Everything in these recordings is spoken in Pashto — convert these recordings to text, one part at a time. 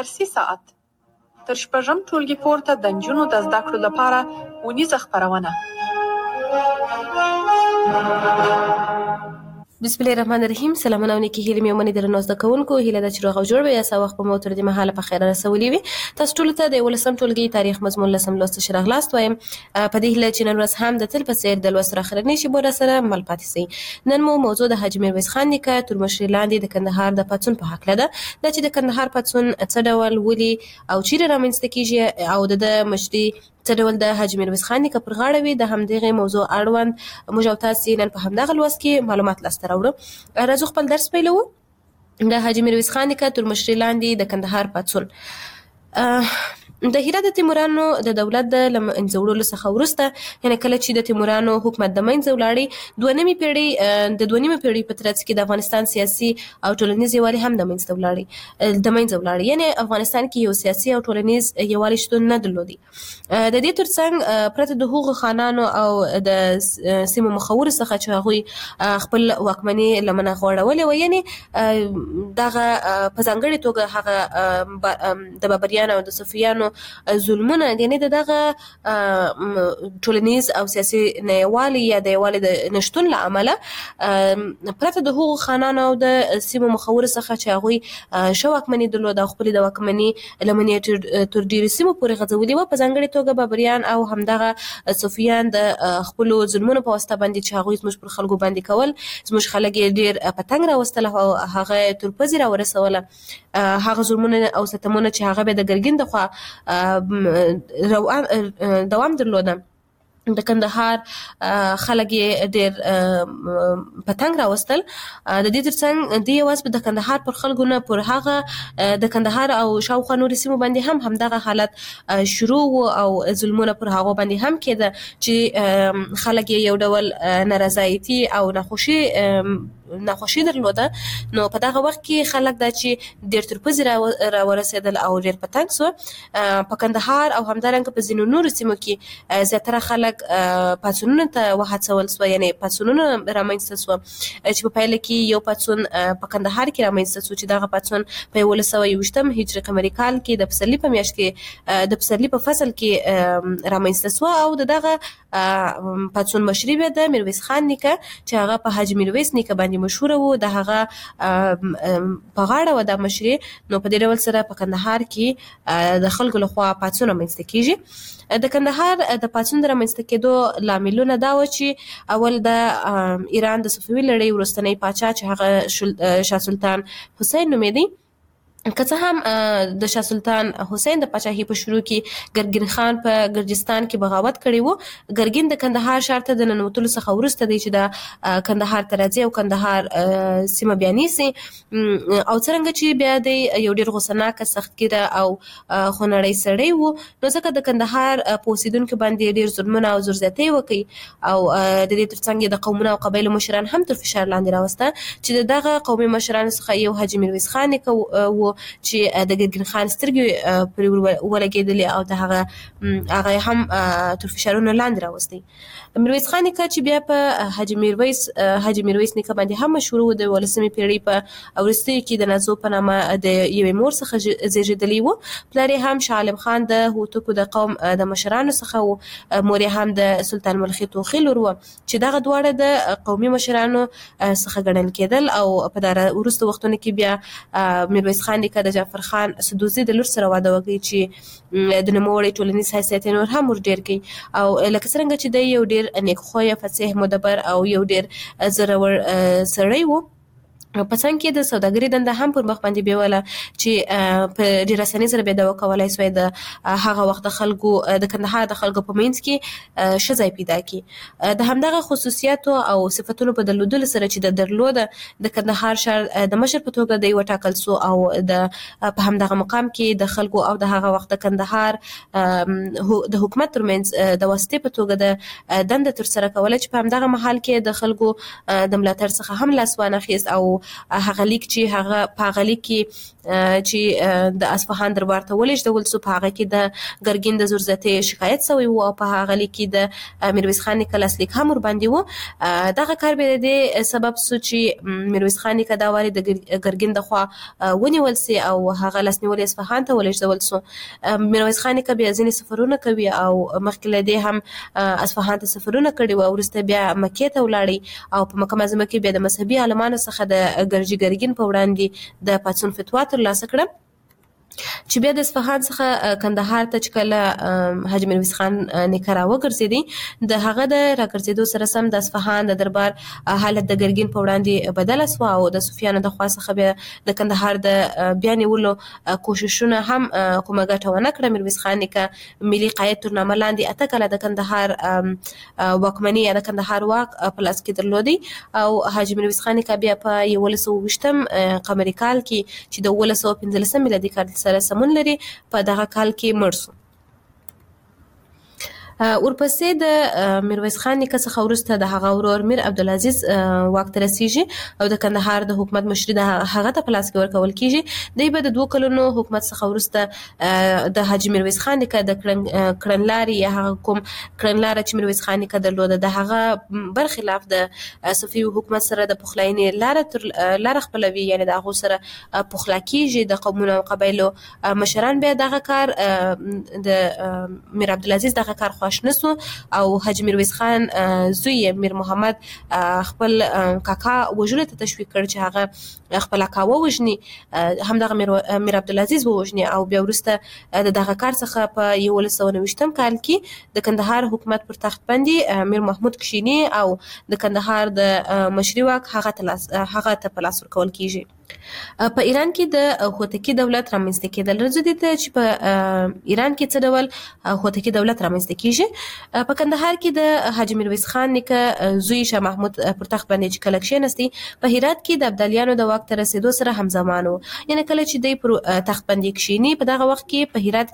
درسي ساعت تر 6م ټولګي پورته د نجونو د زده کړو لپاره ونیزه خپرونه. بسم الله الرحمن الرحیم. سلامونه او نیکی هیلې مې ومنې درنو زده کوونکو. هیله ده چې روغ او جوړ به یاست او وخت به مو تر دې مهاله په خیر رسولي وي. تاسو ټولو ته د 11م ټولګي تاریخ مضمون 10 لوست ښه راغلاست وایم. په دې هیله چې نن ورځ هم د تل په څېر د لوست راخرنې شیبو راسره مل پاتې سئ. نن مو موضوع د حاجي میرویس خان نیکه تر مشرۍ لاندې د کندهار د پاڅون په هکله ده. دا چې د کندهار پاڅون څه ډول ولې او چیرې رامنځته کیږي او د مشرۍ څه ډول د حاجي میرویس خان نیکه پر غاړه وي، د همدغې موضوع اړوند موږ او تاسې نن په همدغه لوست کې معلومات لاسته راوړو. راځو خپل درس پیلوو. د حاجي میرویس خان نیکه تر مشرۍ لاندې د کندهار پاڅون. د هرات د تیمورانو د دولت د منځه وړلو څخه وروسته، یعنې کله چې د تیمورانو حکومت د منځه ولاړی، د 2 نیمې پیړۍ په ترڅ کې د افغانستان سیاسي او ټولنیز یووالی هم د منځه ولاړی، یعنې افغانستان کې یو سیاسي او ټولنیز یووالی شتون نه درلودي. د دې ترڅنګ پرته د هغو خانانو او د سیمو مخورو څخه چې هغوی خپل واکمني لمنه غوړولې وه، یعنې دغه په ځانګړې توګه هغه د بابریانو او د صفویانو ظلمونه، یعنې دغه ټولنیز او سیاسي یووالی یا د یووالي د نشتون له امله پرته د هغو خانانو او د سیمو مخورو څخه چې هغوی ښه واکمني درلوده او خپلې د واکمني لمنې تر ډېرو سیمو پورې غځولې وه، په ځانګړې توګه بابریان او همدغه صفویان د خپلو ظلمونو په واسطه باندې چې هغوی زموږ پر خلکو باندې کول، زموږ خلک یې ډېر په تنګ راوستل او هغه تر پزې راورسوله. هغه ظلمونه او ستمونه چې هغه به د ګرګین د خوا دوام درلوده، د کندهار خلک یې ډېر په تنګ راوستل. د دې ترڅنګ دوی یوازې د کندهار پر خلکو نه، پر هغه د کندهار او شاوخوا نورې سیمو باندې هم همدغه حالت شروع و او ظلمونه پر هغو باندې هم کېده چې خلک یې یو ډول نارضایتي او ناخوشي درلوده. نو په دغه وخت کې خلک دا چې ډېر تر پزې راورسېدل او ډېر په تنګ سو. په کندهار او همدارنګه په ځینو نورو سیمو کې زیاتره خلک پاڅونونو ته وهڅول سوه، یعنې پاڅونونه رامنځته سوه چې په پایله کې یو پاڅون په کندهار کې رامنځته سو چې دغه پاڅون په 1121 هجري قمري کال کې د پسرلي په میاشت کې د پسرلي په فصل کې رامنځته سوه او دغه پاڅون مشري بیا د میرویس خان نیکه چې هغه په حاجي میرویس نیکه باندې مشهوره و، د هغه په غاړه و دا مشري. نو په دې ډول سره په کندهار کې د خلکو لخوا پاڅون رامنځته کیږي. د کندهار د پاڅون د رامنځته کېدو لاملونه دا و چې اول د ایران د صفوي لړۍ وروستنی پاچا چې هغه شاه سلطان حسین نومېدی، که څه هم د شاه سلطان حسین د پاچاهۍ په شروع کې ګرګین خان په ګرجستان کې بغاوت کړی و. ګرګین د کندهار ښار ته د ننوتلو څخه وروسته دی چې د کندهار ته راځي او کندهار سیمه بیا نیسي، او څرنګه چې بیا دی یو ډېر غوسهناکه، سختګیره او خونړی سړی و، نو ځکه د کندهار په اوسېدونکو باندې ډېر ظلمونه او زورزیاتۍ وکړي او د دې ترڅنګ یې د قومونو او قبایلو مشران هم تر فشار لاندې راوسته چې دغه قومي مشرانو څخه یو حاجي میرویس خان نیکه و چې د ګرګین خان سترګې پرې ولګېدلې او د هغه هم تر فشارونو لاندې راوستی. میرویس خان نیکه چې بیا په حاجي میرویس نیکه باندې هم مشهور و، د 11مې پیړۍ په وروستیو کې د نازو په نامه د یوې مور څخه زېږېدلی و. پلار یې هم شاه عالم خان د هوتکو د قوم د مشرانو څخه و، مور یې هم د سلطان ملخي توخي لور وه چې دغه دواړه د قومي مشرانو څخه ګڼل کېدل. او په وروستو وختونو کې بیا میرویس خان نیکه د جعفر خان سدوزي د لور سره واده وکړي چې د نوموړي ټولنیز حیثیت یې نور هم ور ډېر کړي، او لکه څرنګه چې دی یو ډېر نیکخویه، فصیح، مدبر او یو ډېر زړور سړی و. په څنګ کې د سوداګرۍ دنده هم پر مخ باندې بیوله چې په ډېره اسانۍ سره بیا دا وکولای سوی د هغه وخت د خلکو د کندهار د خلکو په منځ کې ښه ځای پیدا کړي. د همدغه خصوصیاتو او صفتونو په درلودلو سره چې د درلوده د کندهار ښار د مشر په توګه دی وټاکل سو او په همدغه مقام کې د خلکو او د هغه وخت د کندهار د حکومت ترمنځ د واسطې په توګه د دنده ترسره کوله چې په همدغه مهال کې د خلکو د ملاتړ څخه هم لاس وانخیست او هغه لیک چې هغه په هغه لیک کې چې د اصفهان دربار ته ولېږدول سو، په هغه کې د ګرګین د زورزیاتۍ شکایت شوی و او په هغه لیک کې د میرویس خان نیکه لاسلیک هم ورباندې و. دغه کار به د سبب سو چې میرویس خان نیکه دا واري د ګرګین د خوا ونیول سي او هغه لاسنیول اصفهان ته ولېږدول سو. میرویس خان نیکه بیا ځینې سفرونه کوي او مخکې له دې هم اصفهان ته سفرونه کړي و، وروسته بیا مکې ته ولاړی او په مکه معظمه کې بیا د مذهبي عالمانو څخه د ګرګین په وړاندې د پاڅون فتوا ترلاسه کړه چې بیا د اصفهان څخه کندهار ته چې کله حاجي میرویس خان نیکه راوګرځېدی، د هغه د راګرځېدو سره سم د اصفهان د دربار حالت د ګرګین په وړاندې بدله سوه او د صوفیانو د خوا څخه بیا د کندهار د بیا نیولو کوششونه هم کومه ګټه ونه کړه. میرویس خان نیکه ملي قاید تر نامه لاندې 8 کاله د کندهار واکمني یا د کندهار واک په لاس کې درلودی او حاجي میرویس خان نیکه بیا په 1920 قمري کال کې چې د 1915 میلادي کال سره سمون لري په دغه کال کې مړ سو. ورپسې د میرویس خان نیکه څخه وروسته د هغه ورور میر عبدالعزیز واک ته رسیږي او د کندهار د حکومت مشري د هغه ته په لاس کې ورکول کیږي. دی به د 2 کلونو حکومت څخه وروسته د حاجي میرویس خان نیکه د کړنلارې یا هغه کوم کړنلاره چې میرویس خان نیکه درلوده د هغه برخلاف د صفوي حکومت سره د پخلاینې لاره خپلوي، یعنی د هغو سره پخلا کیږي. د قومونو او قبایلو مشران بیا دغه کار د میر عبدالعزیز دغه کار خوښ نسو او حاجي میرویس خان زوی میر محمد خپل کاکا وژلو ته تشویق کړ چې هغه خپل کاکا ووژني، همدغه میر عبدالعزیز ووژني او بیا وروسته دغه کار څخه په 1929 کال کې د کندهار حکومت پر تخت باندې میر محمود کښینی او د کندهار د مشري واک هغه ته په لاس ورکول کیږي. په ایران کې د هوتکی دولت رامنځته کېدل راځي ته چې په ایران کې څه ډول هوتکی دولت رامنځته کیږي. په کندهار کې د حاجي میرویس خان نیکه زوی شاه محمود پر تخت باندې چې کله کښېنستی، په هرات کې د ابدالیانو د واک ته رسیدو سره همزمان و، یعنی کله چې دی پر تخت باندې کښینی په دغه وخت کې په هرات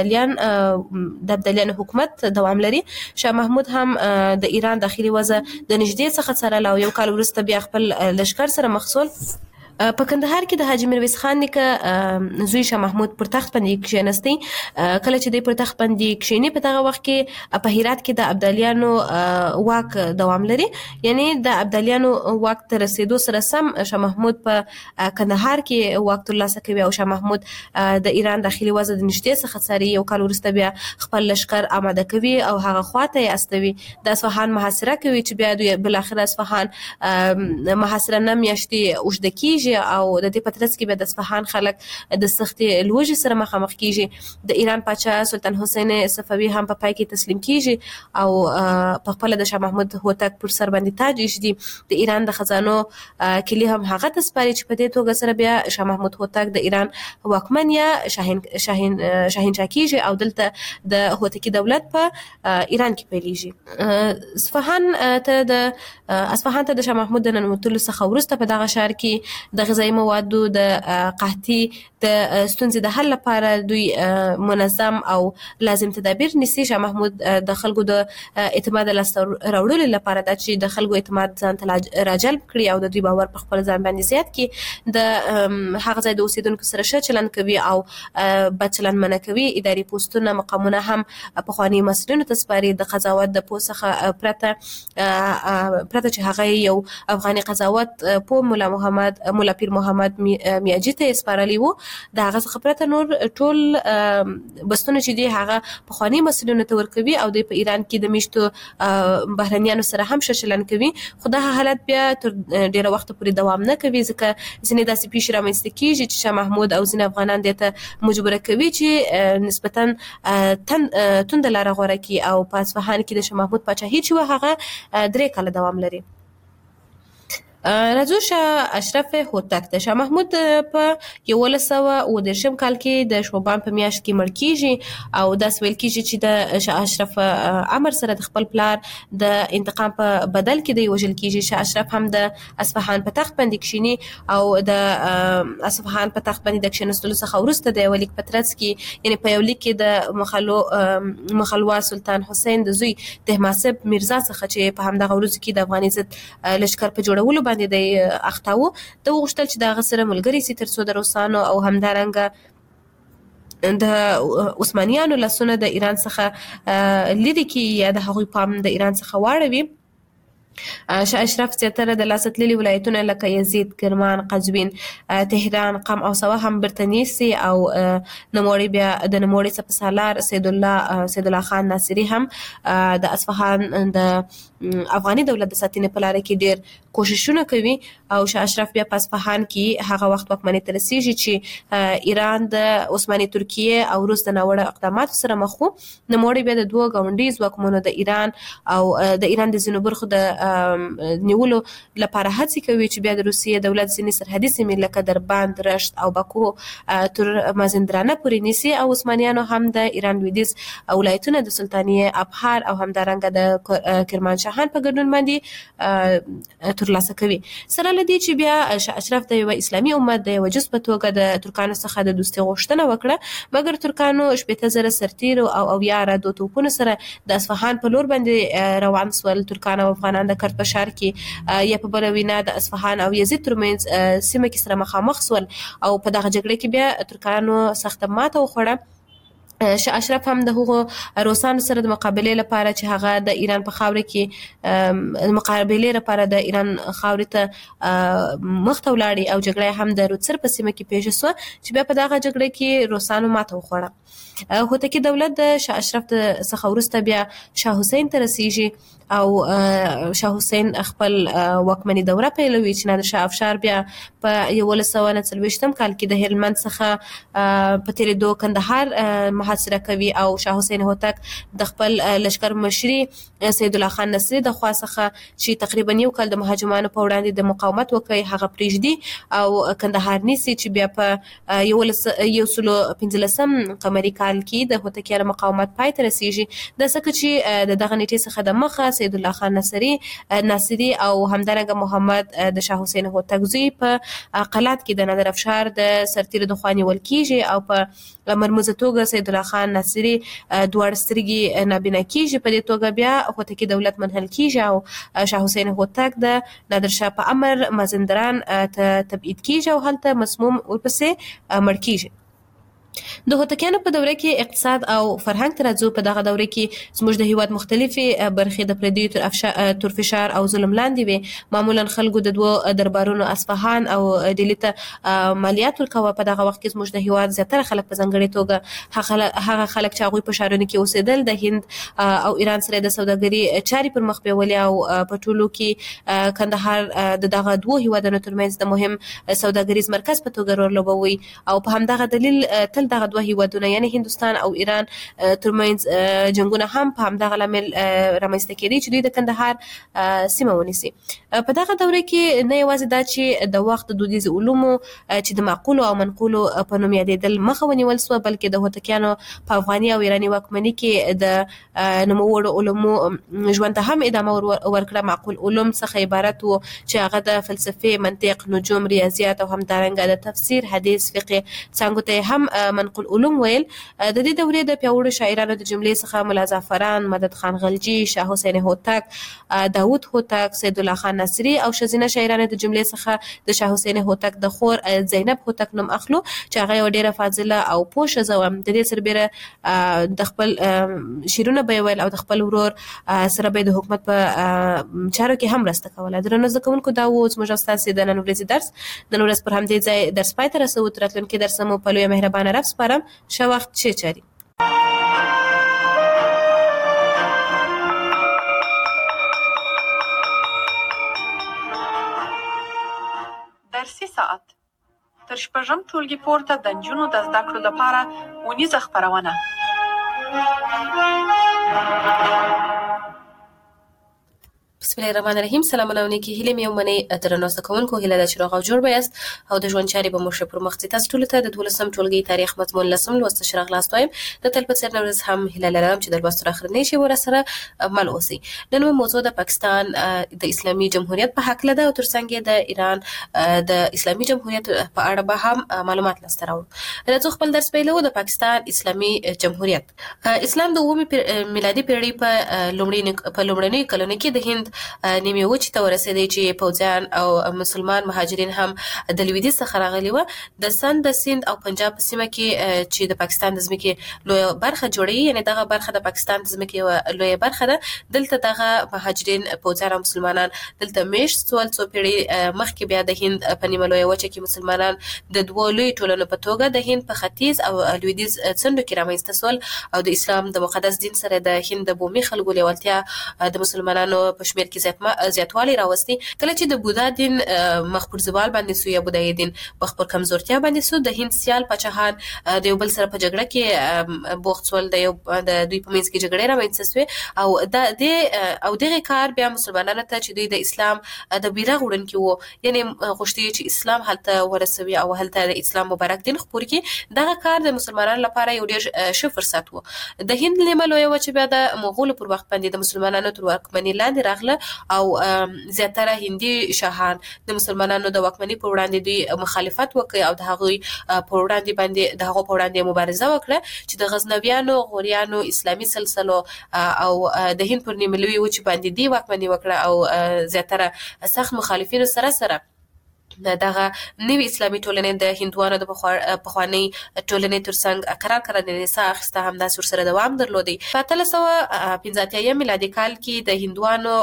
کې د ابدالیانو حکومت دوام لري. شاه محمود هم د ایران داخلي وضع د نږدې څخه څارله او 1 کال وروسته بیا خپل لښکر سره مخ شول. په کندهار کې د حاجي میرویس خان نیکه زوی شاه محمود پر تخت باندې کښېنستی. کله چې دی پر تخت باندې کښېني په دغه وخت کې په هرات کې د ابدالیانو واک دوام لري، یعنی د ابدالیانو واک ته رسیدو سره سم شاه محمود په کندهار کې واک ترلاسه کوي او شاه محمود د ایران داخلي وضع د نږدې څخه څاري. 1 کال وروسته بیا خپل لښکر آماده کوي او هغه خواته یې استوي، د اصفهان محاصره کوي چې بیا دوی بالاخره اصفهان محاصره 9 میاشتې اوږده کیږي او د دې په ترڅ کې به د اصفهان خلک د سختې لوږې سره مخامخ کیږي. د ایران پاچا سلطان حسین صفوي هم په پای کې تسلیم کیږي او په خپل د شاه محمود هوتک پر سر باندې تاج ایږدي. د ایران د خزانو کلی هم هغه ته سپاري چې په دې توګه سره بیا شاه محمود هوتک د ایران واکمن یا شاهنشاه کیږي او دلته د هوتکی دولت په ایران کې پیلېږي. اصفهان ته د شاه محمود د ننوتلو څخه وروسته په دغه ښار کې د غذایي موادو د قحطي د ستونزې د حل لپاره دوی منظم او لازم تدابیر نیسي. شاه محمود د خلکو د اعتماد لاسته راوړلو لپاره دا چې د خلکو اعتماد ځان ته راجلب کړي او د دوی باور په خپل ځان باندې زیات کړي، د هغه ځای د اوسیدونکو سره ښه چلند کوي او بد چلند منع کوي. اداري پوسټونه مقامونه هم پخواني مسؤلینو ته سپاري، د قضاوت د پوسټ څخه پرته چې هغه یو افغاني قضاوت په مولا پیر محمد میاجي ته سپارلی وو. د هغه څخه پرته نور ټول بستونه چې دی هغه پخواني مسؤلینو ته ورکوي او د په ایران کې د میشتو بهرنیانو سره هم ښه چلند کوي. خو دا حالت بیا تر ډیره وخت پورې دوام نه کوي، ځکه ځینې داسې پیښې رامنځته کیږي چې شاه محمود او ځینې افغانان دې ته مجبوره کوي چې نسبتا تند لاره غوره کړي او په اصفهان کې د شاه محمود پاچاهي چې وه هغه 3 کاله دوام لري. راځو شاه اشرف هوتک د شاه محمود په 1919 کال کې د شوبان په میاشت کې مړ کیږي او داس ویل کیږي چې د شاه اشرف امر سره د خپل پلار د انتقام په بدل کې دی وژل کیږي. شاه اشرف هم د اصفهان په تخت باندې کښینی او د اصفهان په تخت باندې د کښینستلو څخه وروسته د یو لیک په ترڅ کې، یعنی په یو لیک کې د مخلوع سلطان حسین د زوی طهماسب میرزا څخه چې په همدغه ورځ کې د افغاني ضد لښکر په جوړولو باندې د اختاوه د وغوښتل چې د غسر ملګری سي تر څو د روسانو او همدارنګه د عثمانیانو لاسونه د ایران څخه لري کې یا د هغوی پام د ایران څخه واړوي. شاه اشرف زیاتره د لاستللي ولایتونه لکه یزید، کرمان، قزوین، تهران، قم او سواه هم برتنی سي او نوموړي بیا د نوموړي سپهسالار سید الله خان ناصري هم د اصفهان د افغاني دولت د ساتنې په لار کې ډیر کوششونه کوي او شاه اشرف بیا په اصفهان کې هغه وخت واکمنۍ ته رسیږي چې ایران د عثماني ترکیه او روس د ناوړه اقداماتو سره مخ وو. نوموړي بیا د دوه ګاونډي ځواکمنو د ایران او د ایران د ځینو برخو د نیولو لپاره هڅې کوي چې بیا د روسیې دولت ځینې سرحدي سیمې لکه دربند، رشت او باکو تر مازندرانه پورې نیسي او عثمانیانو هم د ایران لویدیځ ولایتونه د سلطانیه ابحار او همدارنګه د کرمانشاهان په ګډون باندې ترلاسه کوي. سره لدی چې بیا شاه اشرف د یو اسلامي امت د یو جز په توګه د ترکانو څخه د دوستي غوښتنه وکړه، مګر ترکانو 18,000 سرتیرو او 11 توپونو سره د اصفهان په لور باندې روان سول. ترکان او افغانان د کرت په شهر کې یا په بله وینا د اصفهان او یزید ترمنځ سیمه کې سره مخامخ سول او په دغه جګړه کې بیا ترکانو سخته ماته وخوړه. شاه اشرف هم د هغو روسانو سره د مقابلې لپاره چې هغه د ایران په خاوره کې مقابلې لپاره د ایران خاورې ته مخ ته ولاړې او جګړه هم د روڅر په سیمه کې پیښ شوه چې بیا په دغه جګړه کې روسانو ماته وخوړه. هوتکی دولت د شاه اشرف څخه وروسته بیا شاه حسین ته رسیږي او شاه حسین خپل واکمني دوره پیلوي چې نادر شاه افشار بیا په 1940 کال کې د هلمند څخه په تیریدو کندهار محاصره کوي او شاه حسین هوتک د خپل لشکر مشري سید الله خان نصري د خوا څخه چې تقریبا یو کال د مهاجمانو په وړاندې د مقاومت وکړي هغه پریږدي او کندهار نیسي چې بیا په 1915 قمري کال کې د هوتکیانو مقاومت پای ته رسیږي. د څه چې دغه نیټې څخه د مخه سید الله خان ناصري او همدارنګه محمد د شاه حسین هوتک زوی په قلات کې د نادر افشار د سرتیرو د خوا نیول کیږي او په مرموزه توګه سید الله خان ناصري دواړه سترګې نابینا کیږي. په دې توګه بیا هوتکی دولت منحل کیږي او شاه حسین هوتک د نادر شاه په امر مازندران ته تبعید کیږي او هلته مسموم ورپسې مړ کیږي. د هوتکیانو په دوره کې اقتصاد او فرهنګ ته راځو. په دغه دوره کې زموږ د هیواد مختلفې برخې د پردیو تر فشار او ظلم لاندې وي. معمولا خلکو د دوه دربارونو اصفهان او ډیلي ته مالیات ورکوه. په دغه وخت کې زموږ د هیواد زیاتره خلک په ځانګړې توګه هغه خلک چې هغوی په ښارونو کې اوسېدل د هند او ایران سره د سوداګري چارې پر مخ بیولې او په ټولو کې کندهار د دغه دوه هیوادونو ترمنځ د مهم سوداګریز مرکز په توګه رول لوبوي او په همدغه دلیل دغه دوه هیوادونه یعنی هندستان او ایران ترمنځ جنگونه هم په همدغه لامل رامنځته کېدي چې دوی د کندهار سیمه ونیسي. په دغه دوره کې نه یوازې دا چې د وخت د دودیز علومو چې د معقولو او منقولو په نوم یادېدل مخه ونیول سوه، بلکې د هوتکیانو په افغاني او ایراني واکمنۍ کې د نوموړو علومو ژوند ته هم ادامه ورکړه. معقول علوم څخه عبارت وو چې هغه د فلسفې، منطق، نجوم، ریاضیات او همدارنګه د تفسیر، حدیث، فقه څانګو ته هم منقول علوم ویل. د دې دورې د پیاوړو شاعرانو د جملې څخه ملا زعفران، مدد خان غلجي، شاه حسین هوتک، داود هوتک، سید الله خان ناصري او ښځینه شاعرانو د جملې څخه د شاه حسین هوتک د خور زینب هوتک نوم اخلو چې هغه یو ډیره فاضله او پوه ښځه وه. د دې سربیره د خپل شعرونه به یې ویل او د خپل ورور سره به د حکومت په چارو کې هم مرسته کوله. درنو زده کوونکو، دا و زموږ او ستاسې د نن ورځې درس. نن ورځ پر همدې ځای درس پای ته رسوو. تر راتلونکي درسه مو په لویه مهربانه رب سپارم. ښه وخت، ښې چارې. درسي ساعت تر شپږم ټولګي پورته د نجونو د زده کړو لپاره اونیزه خپرونه. بسم الله الرحمن الرحیم. سلام علیکم. هیله مې ومنئ. درنو زده کوونکو، هیله ده چې روغ او جوړ به یاست او د ژوند چارې به مو ښه پر مخ ځي. تاسو ټولو ته د 12م ټولګي تاریخ مضمون لسم لوست ښه راغلاست وایم. د تل په څېر نن ورځ هم هیله لرم چې د لوست تر اخرنۍ شی ورسره مل اوسئ. نن مو موضوع د پاکستان د اسلامي جمهوریت په هکله ده او ترڅنګ یې د ایران د اسلامي جمهوریت په اړه به هم معلومات لاسته راوړو. راځو خپل درس پیلوو. د پاکستان اسلامي جمهوریت. اسلام د 9 میلادي پیړۍ په لومړنیو کلونو کې د هند نیمې وچې ته ورسېدی چې پوځیان او مسلمان مهاجرین هم د لویدیځ څخه راغلي وو. د سند د سیند او پنجاب په سیمه کې چې د پاکستان د ځمکې لویه برخه جوړوي، یعنې دغه برخه د پاکستان د ځمکې یوه لویه برخه ده. دلته دغه مهاجرین پوځیان او مسلمانان دلته میشت سول. څو پیړۍ مخکې بیا د هند په نیمه لویه وچه کې مسلمانان د دوو لویو ټولنو په توګه د هند په ختیځ او لویدیځ څنډو کې رامنځته سول او د اسلام د مقدس دین سره د هند د بومي خلکو لیوالتیا د مسلمانانو په شمېر کې زیاتوالی راوستی. کله چې د بودا دین مخ پر زوال باندې سو یا بودایي دین مخ پر کمزورتیا باندې سو، د هند سیال پاچاهان د یو بل سره په جګړه کې بوخت سول. د دوی په منځ کې جګړې رامنځته سوې او دغه کار بیا مسلمانانو ته چې دوی د اسلام د بیرغ وړونکي وو، یعنې غوښتي چې اسلام هلته ورسوي او هلته د اسلام مبارک دین خپور کړي. دغه کار د مسلمانانو لپاره یو ډېر ښه فرصت وو. د هند نیمه لویه وچه بیا د مغولو پر وخت باندې د مسلمانانو تر واکمنۍ لاندې راغله او زیاتره هندي شاهان د مسلمانانو د واکمنۍ پر وړاندې دوی مخالفت وکړ او د هغوی پر وړاندې مبارزه وکړه چې د غزنویانو، غوریانو، اسلامي سلسلو او د هند پر نیمه لویه وچه باندې دی واکمنۍ وکړه او زیاتره سخت مخالفینو سره دغه نوی اسلامي ټولنې د هندوانو د پخوانۍ ټولنې ترڅنګ قرار د نساء اخیسته همداسې ورسره دوام درلودی. په 1885 میلادي کال کې د هندوانو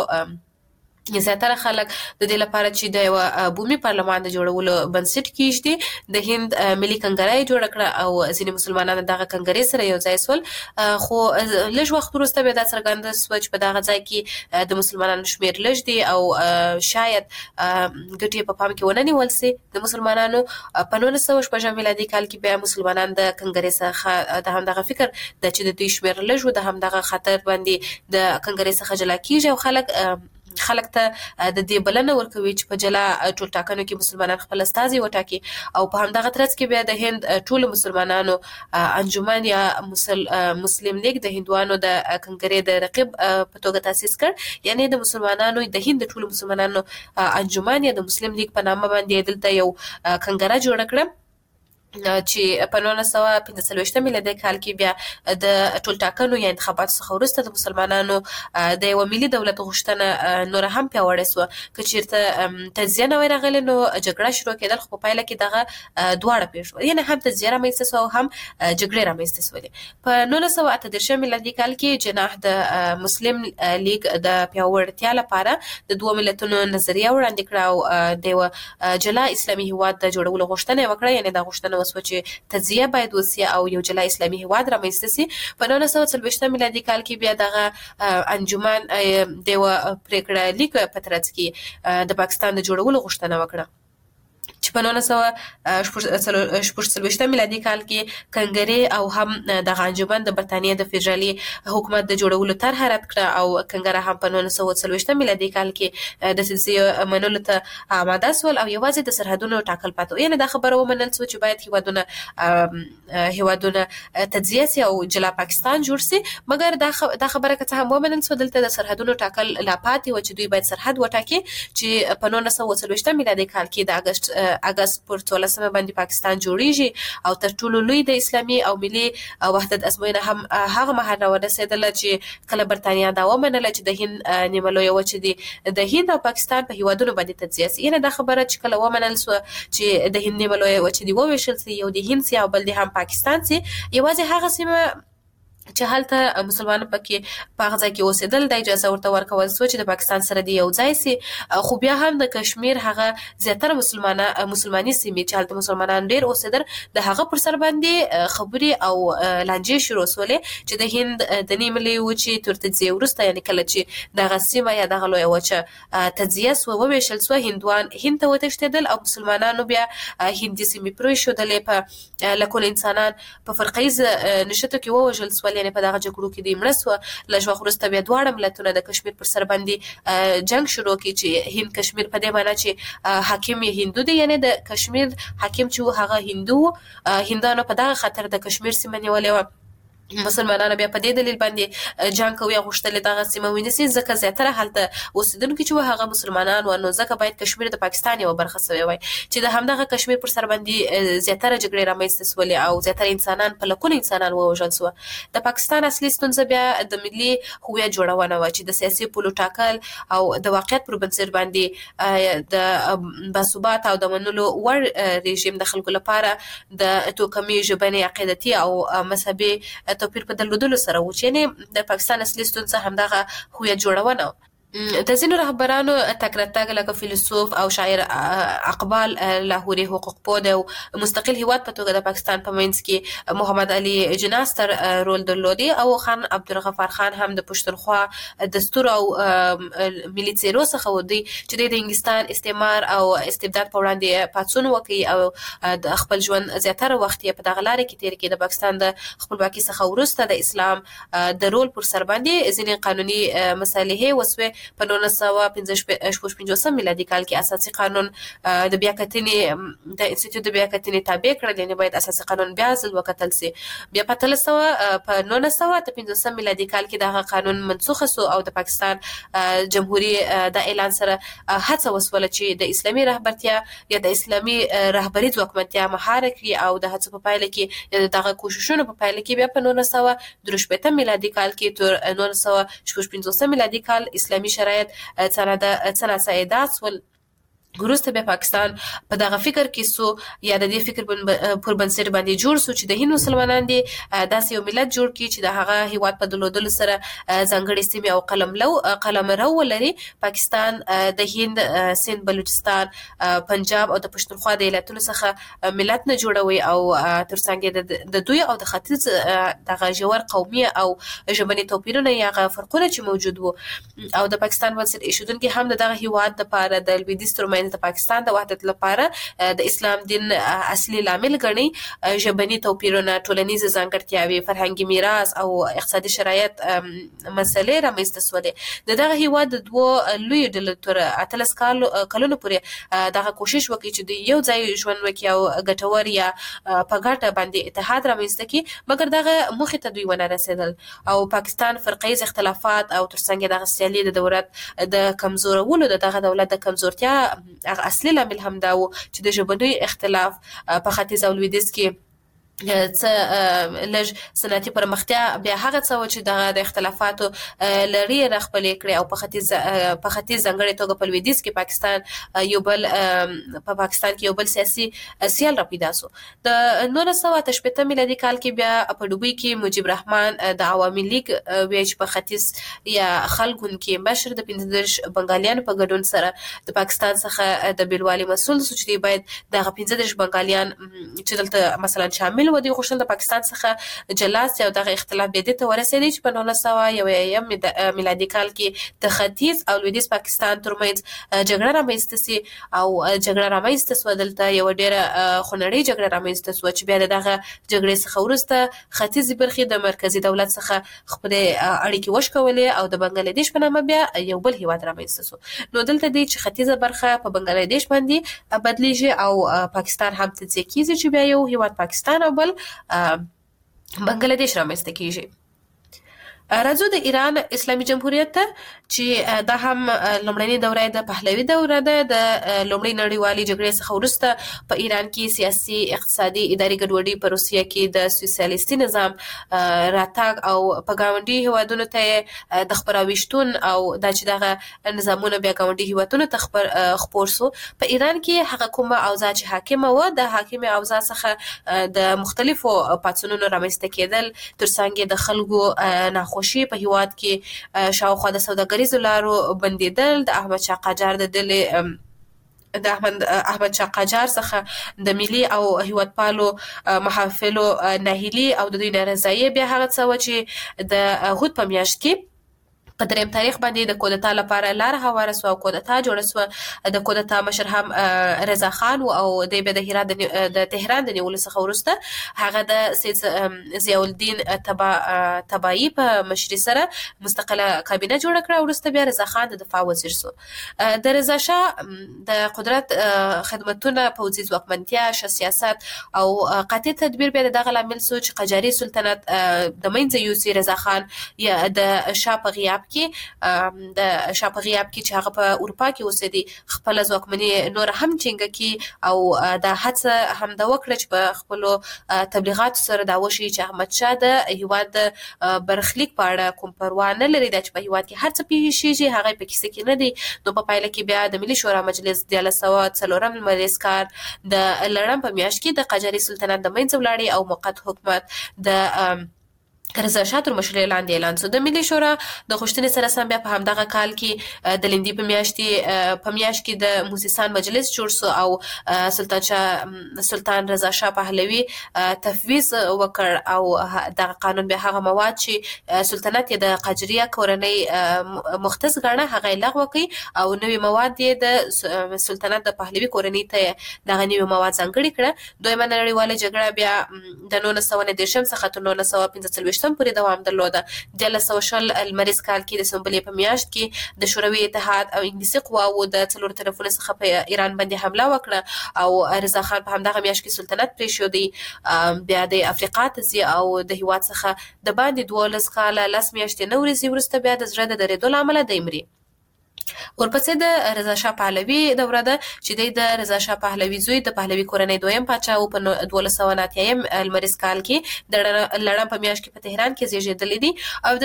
زیاتره خلک د دې لپاره چې د یو بومي پارلمان د جوړولو بنسټ کېږدي د هند ملي کنګره جوړ کړه او ځینې مسلمانان دغه کنګرې سره یو ځای سول. خو لږ وخت وروسته بیا دا څرګنده سوه چې په دغه ځای کې د مسلمانانو شمېر لږ دی او شاید ګټې په پام کې ونه نیول سي د مسلمانانو. په 1906 میلادي کال کې بیا مسلمانان د کنګرې څخه د همدغه فکر د چې د دوی شمېر لږ و د همدغه خطر باندې د کنګرې څخه جلا کېږي او خلک ته د دې بلنه ورکوي چې په جلا ټولټاکنو کې مسلمانان خپل استازي وټاکي. او په همدغه ترڅ کې بیا د هند ټولو مسلمانانو انجمن یا مسلم لیگ د هندوانو د کنګرې د رقیب په توګه تاسیس کړ، یعنی د مسلمانانو د هند ټولو مسلمانانو انجمن یا د مسلم لیگ په نامه باندې دلته یو کنګره جوړ کړه چې په 1945 میلادي کال کې بیا د ټولټاکنو یا انتخاباتو څخه وروسته د مسلمانانو د یو ملي دولت غوښتنه نور هم پیاوړې سوه. که چیرته تجزیه نه وای راغلې نو جګړه شروع کېدل، خو په پایله کې دغه دواړه پېښ شول، یعنې هم تجزیه رامنځته سوه او هم جګړې رامنځته سولې. په 1938 میلادي کال کې جناح د مسلم لیگ د پیاوړتیا لپاره د دوه ملتونو نظریه وړاندې کړه او د یو جلا اسلامي هیواد د جوړولو غوښتنه وکړه، یعنې دا غوښتنه وسوه چې تجزیه باید وسي او یو جلا اسلامي هیواد رامنځته سي. په 1940 میلادي کال کې بیا دغه انجمن د یو پریکړه لیک په ترڅ کې د پاکستان د جوړولو غوښتنه وکړه چې په 1946 میلادي کال کې کنګرې او هم دغه انجمن د برتانیې د فدرالي حکومت د جوړولو طرحه رد کړه او کنګره هم په 1940 میلادي کال کې د تجزیه منلو ته آماده سول او یوازې د سرحدونو ټاکل پاتې. یعنې دا خبره ومنل سوه چې باید هیوادونه تجزیه سي او جلا پاکستان جوړ سي، مګر دا خبره که څه هم ومنل سوه دلته د سرحدونو ټاکل لا پاتې و چې دوی باید سرحد وټاکي چې په 1940 میلادي کال کې د اگست پر 14 باندې پاکستان جوړیږي او تر ټولو لوی د اسلامي او ملي وحدت ازموینه هم هغه مهال راورسېدله چې کله برتانیا دا ومنله چې د هند نیمه لویه وچه دي د هند او پاکستان په هیوادونو باندې تجزیه سي. یعنې دا خبره چې کله ومنل سوه چې د هند نیمه لویه وچه دي وویشل سي، یو د هند سي او بل د هم پاکستان سي، یوازې هغه سیمه چې هلته مسلمانانو پکې په هغه ځای کې اوسېدل د اجازه ورته ورکول سوه چې د پاکستان سره د یو ځای سي. خو بیا هم د کشمیر هغه زیاتره مسلماني سیمې چې هلته مسلمانان ډېر اوسېدل د هغه پر سر باندې خبرې او لانجې شروع سولې چې د هند د نیمې لویې وچې تر تجزیې وروسته، یعنې کله چې دغه سیمه یا دغه لویه وچه تجزیه سوه وویشل سوه، هندوان هند ته وتښتېدل او مسلمانانو بیا هندي سیمې پرېښودلې، په لکونه انسانان په فرقیز نښتو کې ووژل سول، یعنې په دغه جګړو کې دوی مړه سوه. لږ وخت وروسته بیا دواړه ملتونه د کشمیر پر سر باندې جنګ شروع کړي چې هند کشمیر په دې معنی چې حاکم یې هندو دی، یعنې د کشمیر حاکم چې هغه هندو، هندانو په دغه خاطر د کشمیر سیمه نیولې وه مسلمانانو بیا په دې دلیل باندې جنگ کوي او غوښتل دغه سیمه ونیسي ځکه زیاتره هلته اوسیدونکي چې هغه مسلمانان و نو ځکه باید کشمیر د پاکستان یو برخه شوی وای چې د همدغه کشمیر پر سر باندې زیاتره جګړې رامنځته شولې او زیاتره انسانان په لکونو انسانان ووژل شو. د پاکستان اصلي ستونزه بیا د ملي هویت جوړونه و چې د سیاسي پولو ټاکل او د واقعیت پر بنسټ باندې د باثبات او د منلو وړ رژیم د خلکو لپاره د توکمي ژبنې عقیدتي او مذهبي توپیر په درلودلو سره و چې یعنې د پاکستان اصلي ستونزه همدغه هویت جوړونه. د ځینو رهبرانو تګ راتګ لکه فیلسوف او شاعر اقبال لاهوري حقوق پوه او مستقل هیواد په توګه د پاکستان په منځ کې محمد علي جناح ستر رول درلودي او خان عبدالغفار خان هم د پښتونخوا دستور او ملي څیرو څخه ودی چې د انګلستان استعمار او استبداد په وړاندې پاڅون وکړي او د خپل ژوند زیاتره وخت یې په دغه لارې کې تیر کړي. د پاکستان د خپلواکۍ څخه وروسته د اسلام د رول پر سر باندې ځینې قانوني مصالحې وسوې. په 1955 میلادي کال کې اساسي قانون د بیاکتنې د انسټیټیوټ د بیاکتنې تابع کړل، یعنی باید اساسي قانون بیا ځل وکتل شي. بیا په 1955 میلادي کال کې دغه قانون منسوخ شو او د پاکستان جمهوریت د اعلان سره هڅه وسوله چې د اسلامي رهبرتیا یا د اسلامي رهبری ځواکمنتیا مهار کړي او د هڅو په پایله کې دغه کوششونو په پایله کې بیا په 1963 میلادي کال کې تر 1955 میلادي کال اسلامي شرایط څنګه ول وروسته بیا پاکستان په دغه فکر کې سو یا د دې فکر پر بنسټ باندې جوړ سو چې د هند مسلمانان دي داسې یو ملت جوړ کړي چې د هغه هیواد په درلودلو سره ځانګړي سیمې او قلمرو ولري. پاکستان د هند، سند، بلوچستان، پنجاب او د پښتونخوا د ایالتونو څخه ملت نه جوړوي او ترڅنګ د دوی او د ختیځ دغه ژور قومي او ژبني توپیرونه یا فرقونه چې موجود وو او د پاکستان بنسټ ایښودونکي هم دغه هیواد لپاره د لویدیځ ترمنځ د پاکستان د وحدت لپاره د اسلام دین اصلي لامل ګڼي. ژبني توپیرونه، ټولنیز ځانګړتیاوې، فرهنګي میراث او اقتصادي شرایط مسلې رامنځته شولې. دغه هیواد د دوه لوی ډلو تر 13 کلونو پورې دغه کوشش وکړي چې د یو ځای ژوند وکړي او ګټور یا په ګټه باندې اتحاد رامنځته کړي، مګر دغه موخې ته دوی ونه رسیدل او پاکستان فرقیز اختلافات او ترڅنګ دغه سیالي د دولت د کمزورولو دغه دولت د کمزورتیا هغه اصلي لامل هم دا و چې د ژبني اختلاف په ختیځ او لویدیځ کې لږ صنعتي پرمختیا بیا هغه څه چې د اختلافاتو لري خپلې کړې او په ختیځ ځانګړې توګه په لویدیځ کې په پاکستان کې یو بل سیاسي سیال را پیدا شو. د 1988 میلادي کال کې بیا په دوبۍ کې مجيب رحمان د عوامي لیگ ویچ په ختیځ یا خلګون کې مشر د 15 بنگالیانو په ګډون سره د پاکستان څخه د بیلوالي مسول سو چې باید دغه 15 بنگالیان چې دلته مثلا شامل ودی غوښتل د پاکستان څخه جلاس او دغه اختلاف به د تورسېدي چې په 1901 میلادي کال کې د ختیځ او لویدیځ پاکستان ترمنځ جګړه رامنځته شي او جګړه رامنځته شو. دلته یو ډېره خونړۍ جګړه رامنځته شو چې بیا دغه جګړې څخه وروسته ختیځ برخې د مرکزی دولت څخه خپل اړیکې وشکولې او د بنگلاديش په نامه بیا یو بل هیواد رامنځته شو. نو دلته د ختیځه برخه په بنگلاديش باندې بدلیږي او پاکستان هم تځي کیږي چې بیا یو هیواد پاکستان او بل بنگلاديش رامنځته کیږي. راځو د ایران اسلامي جمهوریت ته چې دا هم لومړنۍ دوره د پهلوي دوره ده. د لومړۍ نړیوالې جګړې څخه وروسته په ایران کې سیاسي، اقتصادي، اداري ګډوډي، په روسیه کې د سوسیالیستي نظام راتګ او په ګاونډي هیوادونو ته د خپراویشتون او دا چې دغه نظامونه بیا ګاونډي هیوادونو ته خپور سو. په ایران کې هغه کومه اوضاع چې حاکمه و د حاکمه اوضاع څخه د مختلفو پاڅونونو رامنځته کېدل، ترڅنګ د خلکو ناخوشي په هیواد کې شاوخوا د سوداګریزو لارو بندیدل، د احمد شاه قاجار د احمد شاه قاجار څخه د ملي او هیوادپالو محافلو ناهیلي او د دوی نارضایي بیا هغه څه و چې د هود په میاشت کې په دریم تاریخ باندې د کودتا لپاره لار هواره سو او کودتا جوړه سو. د کودتا مشر هم رضا خان او د بیا د تهران د نیولو څخه وروسته هغه د سید ضیاء الدین تبایی په مشري سره مستقله کابینه جوړه کړه. وروسته بیا رضا خان د دفاع وزیر سو. د رضا شاه د قدرت خدمتونه، پوځي ځواکمنتیا، سیاست او قاطع تدبیر بیا دغه لامل سو چې قاجاري سلطنت د منځه یوسي. رضا خان یا د شاه په غیاب کې چې هغه په اروپا کې اوسېدي خپل ځواکمني نور هم ټینګه کی او د هڅه هم د وکړه چې په خپل تبلیغات سره دا وشي چې احمد شاه د هیواد برخلیک په اړه کوم پروا نه لري، دا چې په هیواد کې هر څه پیښیږي هغه په کیسه کې نه دي. نو په پایله کې بیا د ملي شورا مجلس د 1904 لمریز کال د لړم په میاشت کې د قاجاري سلطنت د منځه ولاړې او موقت حکومت د رضا شاه تر مشرۍ لاندې اعلان سو. د ملي شورا د غوښتنې سره سم بیا په همدغه کال کې د لندي په میاشت کې د موسسان مجلس جوړ سو او سلطان رضا شاه پهلوي تفویض وکړ او دغه قانون بیا هغه مواد چې سلطنت د قاجاریه کورنۍ مختص ګڼه هغه لغوه کړ او نوې مواد د سلطنت د پهلوي کورنۍ ته دغه نوې مواد ځانګړي کړه. دویمه نړیواله جګړه بیا د 1919 څخه تر 1945 پورې دوام درلوده. د 1920 لمریز کال کې د سنبلې په میاشت کې د شوروي اتحاد او انګلیسي قواوو د څلور طرفونو څخه په ایران باندې حمله وکړه او رضا خان په همدغه میاشت کې سلطنت پرېښودی. بیا د افریقا ته ځي او د هیواد څخه د باندې 12 کاله 10 میاشتې نه ورځي وروسته بیا د زړه د درېدو له امله دی مري. ورپسې د رضا شاه پهلوي دوره ده چې د رضا شاه پهلوي زوی د پهلوي کورنۍ دویم پاچا او په 1290 لمریز کال کې د لړم په میاشت کې په تهران کې زیږیدلی دي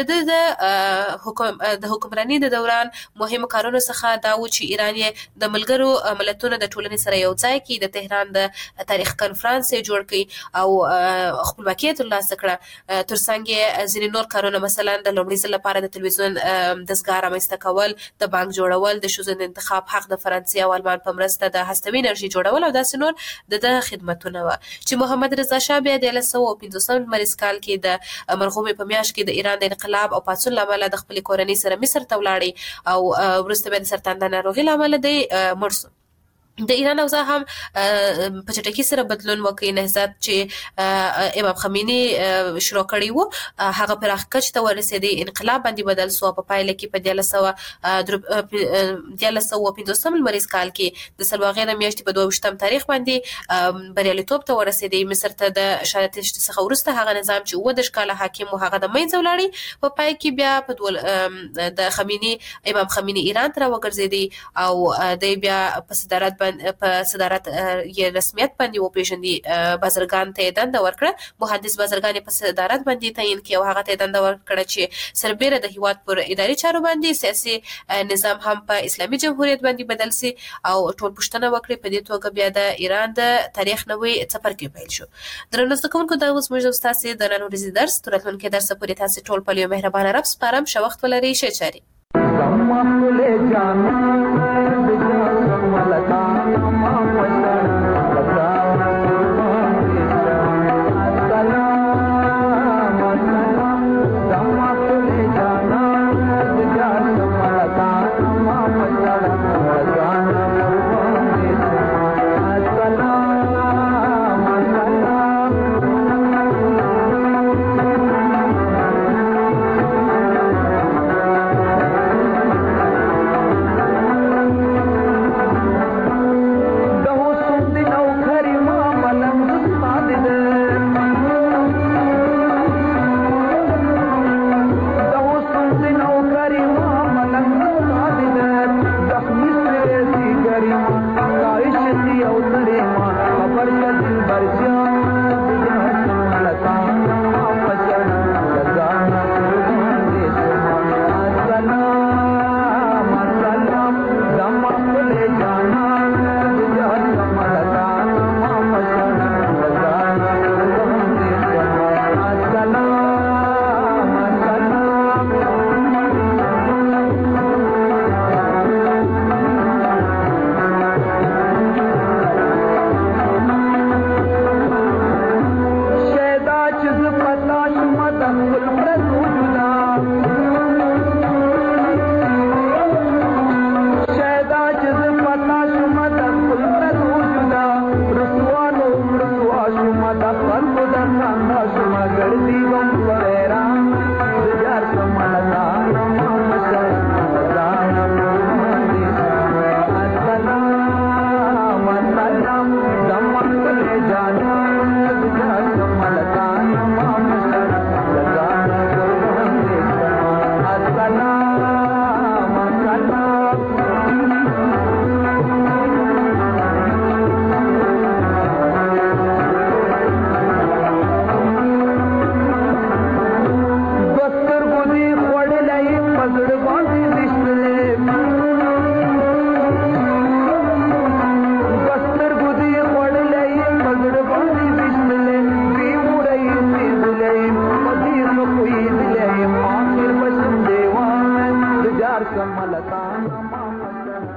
او د حکمرانی د دوران مهمو کارونو څخه دا و چې ایران یې د ملګرو ملتونو د ټولنې سره یو ځای کې د تهران د تاریخ کنفرانس جوړ کړي او خپلواکي ترلاسه کړه. ترڅنګ ځینې نور کارونه مثلا د لومړي ځل لپاره د تلویزیون دستګاه رامنځته کول، د بانک جوړول، د ښځو د انتخاب حق د فرانسې او المان په مرسته د هستوي انرژي جوړول او داسې نور د خدمتونه وه چې محمد رضا شاه بیا د 1915 لمریز کال کې د مرغومې په میاشت کې د ایران د انقلاب او پاڅون له امله د خپلې کورنۍ سره مصر ته ولاړی او وروسته بیا د سرطان د ناروغۍ له امله دی مړ سو. د ایران اوضاع هم په چټکۍ سره بدلون وکړي. نهضت چې امام خمینی شروع کړی وو هغه پراخ کچ ته ورسېدی، انقلاب باندې بدل سو. په پایله کې په 1915 لمریز کال کې د سلواغې د میاشتې په 22 تاریخ باندې بریالیتوب ته ورسېدی. مصر ته د شاه تشت څخه وروسته هغه نظام چې 19 کاله حاکم و هغه د منځه ولاړی. په پای کې بیا په د امام خمینی ایران ته راوګرځېدی او د بیا په صدارت یې رسمیت باندې وپېژندي. بازرګان ته دنده ورکړه، مهندس بازرګان په صدارت باندې تعین کړ او هغه ته دنده ورکړه چې سربېره د هیواد پر اداري چارو باندې سیاسي نظام هم په اسلامي جمهوریت باندې بدل سي او ټول پوښتنه وکړي. په دې توګه بیا د ایران د تاریخ نوې څپرکی پیل شو. درنو زده کوونکو دا اوس موږ تاسو د نن ورځې درس تر راتلونکي درس پورې تاسو ټول په یو مهربانه رب سپارم. ښه وخت ولرئ. ښه چاري.